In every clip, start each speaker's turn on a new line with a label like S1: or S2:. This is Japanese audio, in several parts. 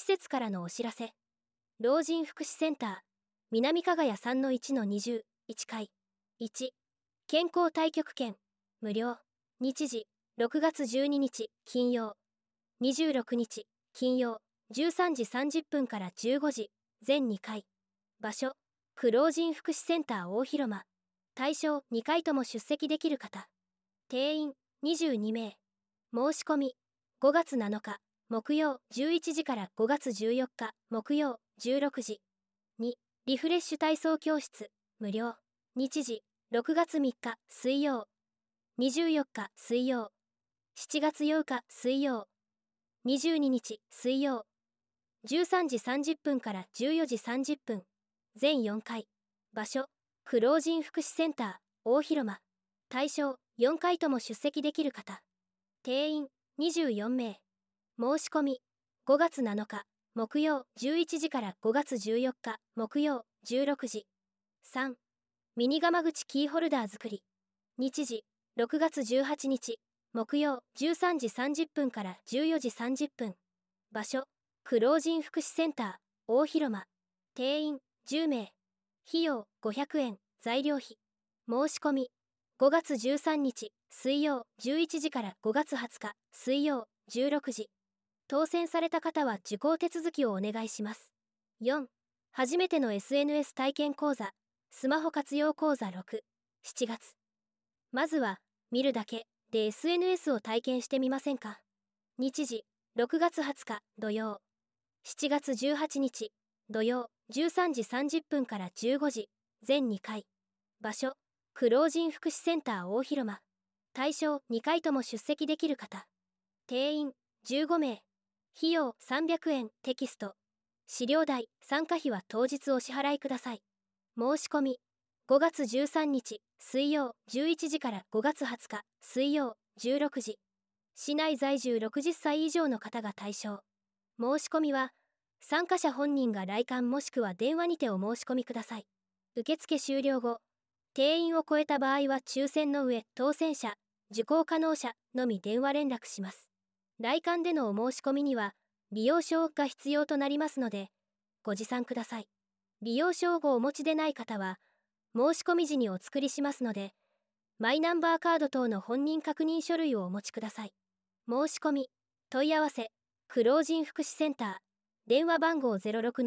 S1: 施設からのお知らせ。老人福祉センター南加賀谷 3-1-20 1階。1、健康太極拳無料。日時6月12日金曜、26日金曜13時30分から15時、全2回。場所区老人福祉センター大広間。対象2回とも出席できる方。定員22名。申し込み5月7日木曜11時から5月14日木曜16時。2、リフレッシュ体操教室無料。日時6月3日水曜、24日水曜、7月8日水曜、22日水曜、13時30分から14時30分、全4回。場所区老人福祉センター大広間。対象4回とも出席できる方。定員24名。申し込み5月7日木曜11時から5月14日木曜16時。3、ミニガマ口キーホルダー作り。日時6月18日木曜13時30分から14時30分。場所区老人福祉センター大広間。定員10名。費用500円。材料費。申し込み5月13日水曜11時から5月20日水曜16時。当選された方は受講手続きをお願いします。4、初めての SNS 体験講座スマホ活用講座6、7月。まずは見るだけで SNS を体験してみませんか。日時6月20日土曜、7月18日土曜13時30分から15時、全2回。場所区老人福祉センター大広間。対象2回とも出席できる方。定員15名。費用300円。テキスト資料代参加費は当日お支払いください。申し込み5月13日水曜11時から5月20日水曜16時。市内在住60歳以上の方が対象。申し込みは参加者本人が来館もしくは電話にてお申し込みください。受付終了後、定員を超えた場合は抽選の上当選者、受講可能者のみ電話連絡します。来館でのお申し込みには利用証が必要となりますのでご持参ください。利用証をお持ちでない方は申し込み時にお作りしますので、マイナンバーカード等の本人確認書類をお持ちください。申し込み問い合わせ区老人福祉センター電話番号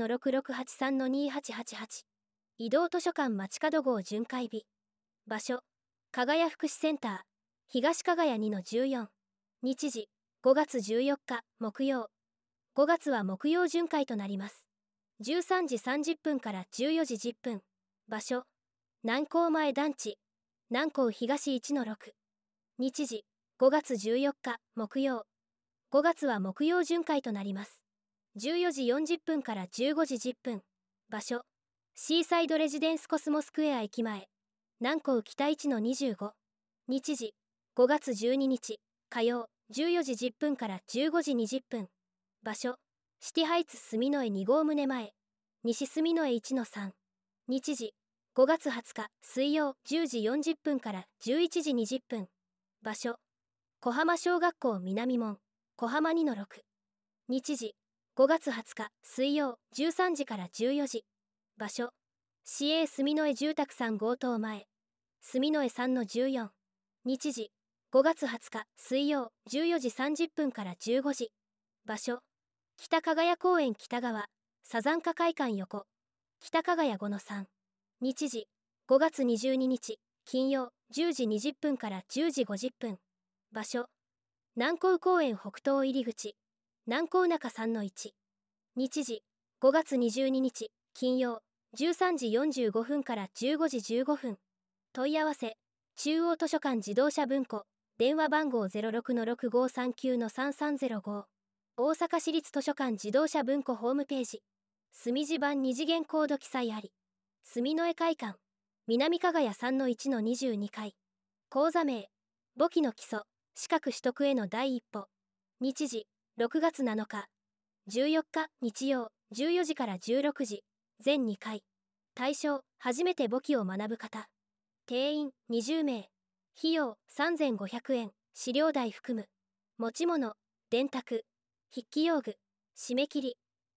S1: 06-6683-2888。移動図書館街角号巡回日。場所加賀谷福祉センター東加賀谷 2-14。日時5月14日木曜。5月は木曜巡回となります。13時30分から14時10分。場所南港前団地南港東 1-6。日時5月14日木曜。5月は木曜巡回となります。14時40分から15時10分。場所シーサイドレジデンスコスモスクエア駅前南港北 1-25。日時5月12日火曜14時10分から15時20分。場所シティハイツ住之江2号棟前西住之江 1-3。日時5月20日水曜10時40分から11時20分。場所小浜小学校南門小浜 2-6。日時5月20日水曜13時から14時。場所市営住之江住宅3号棟前住之江 3-14。日時5月20日水曜14時30分から15時。場所北加賀谷公園北側サザンカ会館横北加賀谷 5-3。日時5月22日金曜10時20分から10時50分。場所南港公園北東入口南港中 3-1。日時5月22日金曜13時45分から15時15分。問い合わせ中央図書館自動車文庫電話番号 06-6539-3305。大阪市立図書館自動車文庫ホームページ墨字版2次元コード記載あり。住之江会館南加賀谷 3-1-22 階。講座名簿記の基礎資格取得への第一歩。日時6月7日14日日曜14時から16時、全2回。対象初めて簿記を学ぶ方。定員20名。費用3500円。資料代含む。持ち物電卓筆記用具。締め切り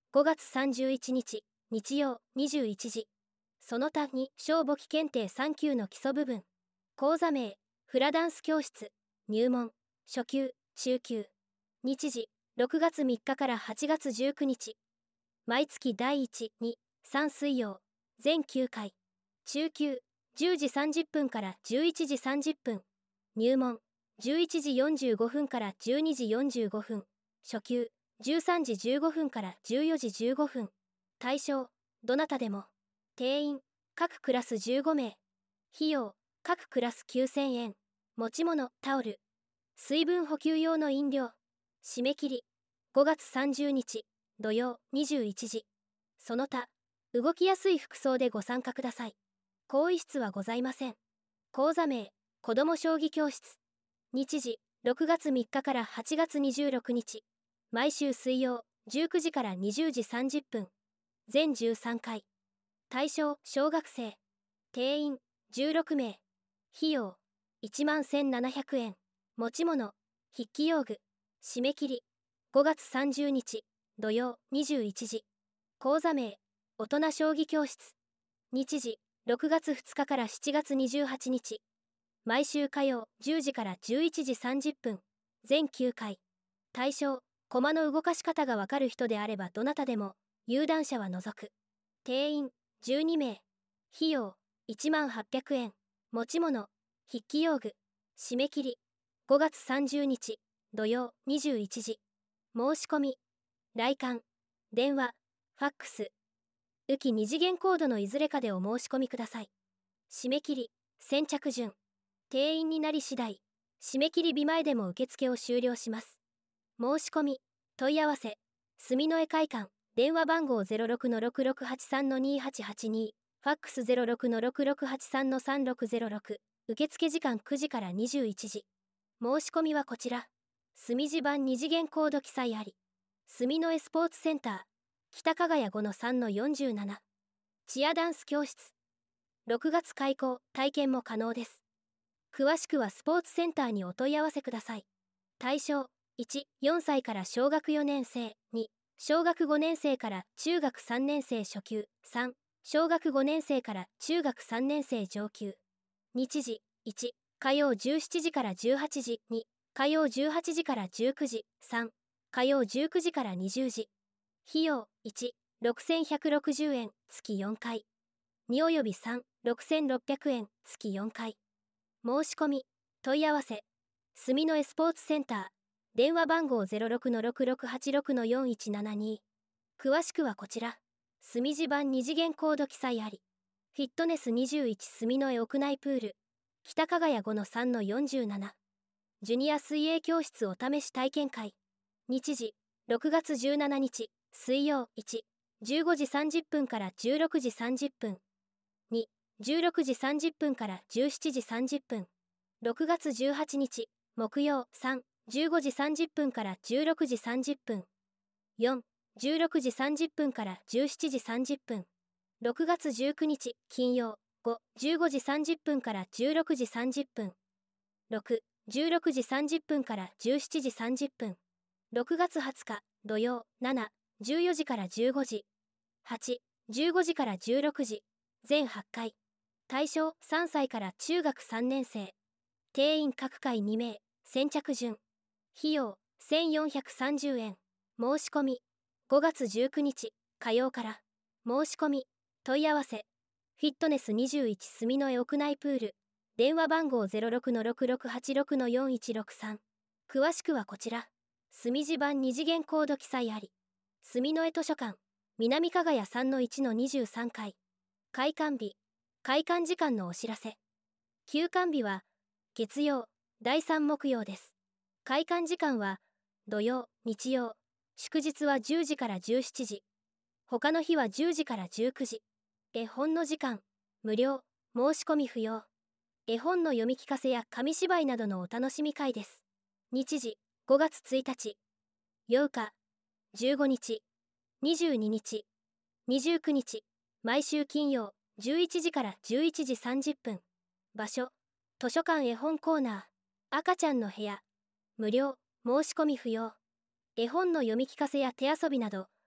S1: 5月31日、日曜21時。その他に小簿記検定3級の基礎部分。講座名、フラダンス教室。入門、初級、中級。日時、6月3日から8月19日。毎月第1、2、3水曜。全9回。中級、10時30分から11時30分。入門、11時45分から12時45分。初級、13時15分から14時15分。対象、どなたでも。定員、各クラス15名。費用、各クラス9000円。持ち物、タオル。水分補給用の飲料。締め切り、5月30日、土曜21時。その他、動きやすい服装でご参加ください。更衣室はございません。講座名、子ども将棋教室。日時、6月3日から8月26日。毎週水曜、19時から20時30分。全13回。対象、小学生。定員、16名。費用、11,700円。持ち物、筆記用具。締め切り、5月30日、土曜21時。講座名、大人将棋教室。日時、6月2日から7月28日。毎週火曜10時から11時30分。全9回。対象、駒の動かし方がわかる人であればどなたでも、有段者は除く。定員、12名。費用、18,000円。持ち物、筆記用具。締め切り、5月30日、土曜21時。申し込み、来館、電話、ファックス、浮き2次元コードのいずれかでお申し込みください。締め切り、先着順。定員になり次第、締め切り日前でも受付を終了します。申し込み、問い合わせ、住之江会館、電話番号 06-6683-2882、ファックス 06-6683-3606、受付時間9時から21時。申し込みはこちら。墨字版2次元コード記載あり。住之江スポーツセンター、北加賀谷 5-3-47。チアダンス教室。6月開講、体験も可能です。詳しくはスポーツセンターにお問い合わせください。対象、1、4歳から小学4年生、2、小学5年生から中学3年生初級、3、小学5年生から中学3年生上級。日時、1、火曜17時から18時、2、火曜18時から19時、3、火曜19時から20時。費用、1、6,160円、月4回。2および3、6,600円、月4回。申し込み、問い合わせ、住之江スポーツセンター、電話番号 06-6686-4172。詳しくはこちら。墨字版2次元コード記載あり。フィットネス21住之江屋内プール、北加賀谷 5-3-47。ジュニア水泳教室お試し体験会。日時、6月17日、水曜1、15時30分から16時30分。2、16時30分から17時30分。6月18日、木曜3、15時30分から16時30分。4、16時30分から17時30分。6月19日、金曜5、15時30分から16時30分。6、16時30分から17時30分。6月20日、土曜7、14時から15時。8、15時から16時。全8回。対象3歳から中学3年生。定員各回2名。先着順。費用1,430円。申し込み、5月19日、火曜から。申し込み、問い合わせ、フィットネス21住之江屋内プール、電話番号 06-6686-4163。詳しくはこちら。墨字版2次元コード記載あり。住之江図書館、南加賀谷 3-1-23 階。開館日、開館時間のお知らせ。休館日は、月曜、第3木曜です。開館時間は、土曜、日曜、祝日は10時から17時。他の日は10時から19時。絵本の時間、無料、申し込み不要。絵本の読み聞かせや紙芝居などのお楽しみ会です。日時、5月1日、8日、15日、22日、29日、毎週金曜、11時から11時30分。場所、図書館絵本コーナー、赤ちゃんの部屋、無料、申し込み不要。絵本の読み聞かせや手遊びなど、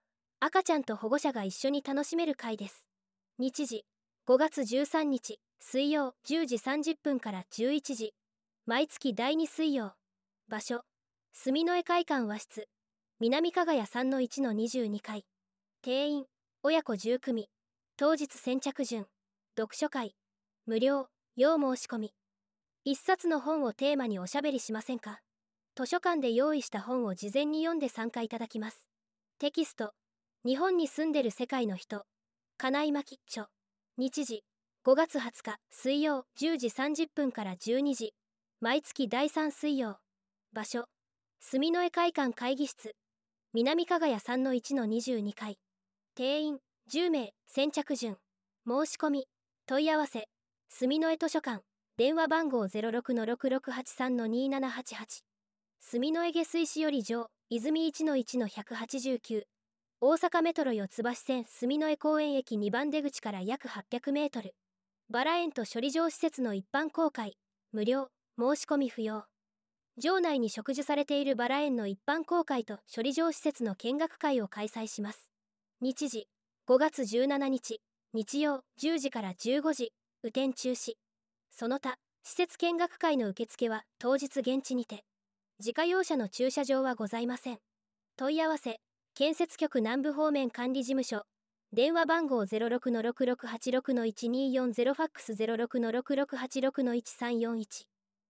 S1: 赤ちゃんと保護者が一緒に楽しめる会です。日時5月13日水曜10時30分から11時、毎月第2水曜。場所住之江会館和室、南加賀屋 3-1-22 階。定員親子10組。当日先着順。読書会無料。要申し込み。一冊の本をテーマにおしゃべりしませんか？図書館で用意した本を事前に読んで参加いただきます。テキスト日本に住んでる世界の人、金井真紀著。日時5月20日水曜10時30分から12時、毎月第3水曜。場所住之江会館会議室、南加賀屋 3-1-22 階。定員10名。先着順。申し込み問い合わせ住之江図書館、電話番号 06-6683-2788。住之江下水市より上泉 1-1-189。大阪メトロ四ツ橋線住之江公園駅2番出口から約800メートル。バラ園と処理場施設の一般公開無料。申し込み不要。場内に植樹されているバラ園の一般公開と処理場施設の見学会を開催します。日時5月17日日曜10時から15時、雨天中止。その他施設見学会の受付は当日現地にて。自家用車の駐車場はございません。問い合わせ建設局南部方面管理事務所、電話番号 06-6686-1240 ファックス 06-6686-1341。